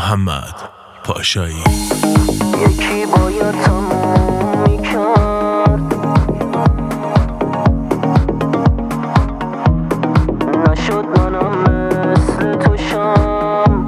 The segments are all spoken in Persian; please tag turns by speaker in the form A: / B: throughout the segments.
A: محمد پاشایی.
B: یکی باید تموم میکرد، نشد منم مثل تو شم.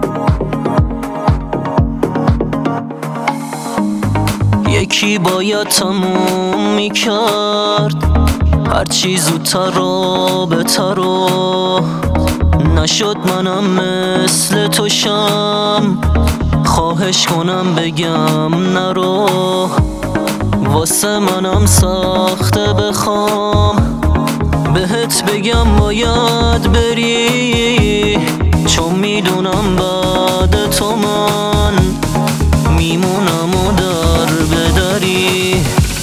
B: یکی باید تموم میکرد، هرچی زودتر و بهتر و نشد منم مثل تو شم. خواهش کنم بگم نرو، واسه منم سخته بخوام بهت بگم باید بری، چون میدونم بعد تو من میمونم و در بدری.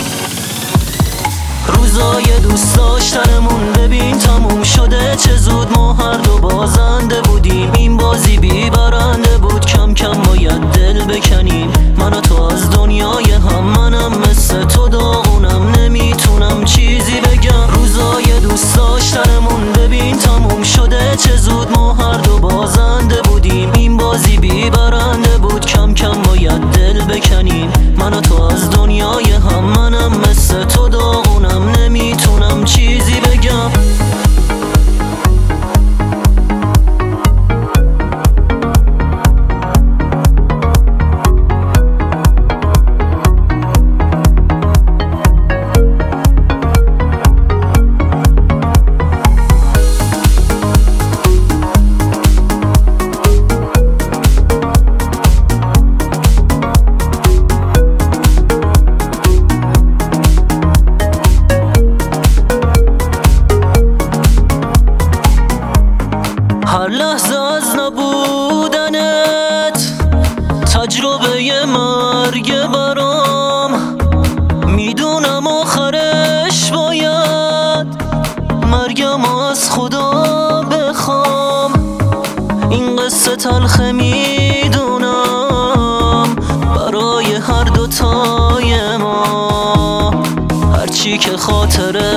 B: روزای دوست داشتنمون ببین تموم شده، چه زود ما هر دو بازنده بودیم. این بازی بی برنده بود، کم کم باید دل بکنیم من و تو از دنیای هم. منم مثل تو داغونم، نمیتونم چیزی بگم. روزای دوست داشتنمون ببین تموم شده، چه زود ما هر دو بازنده بودیم. این بازی بی برنده بود، کم کم باید دل بکنیم من و تو از دنیای هم. منم مثل تو داغونم، نمیتونم چیزی بگم. هر لحظه از نبودنت تجربه مرگ برام، میدونم آخرش باید مرگم از خدا بخوام. این قصه تلخه میدونم برای هر دوتای ما، هرچی که خاطره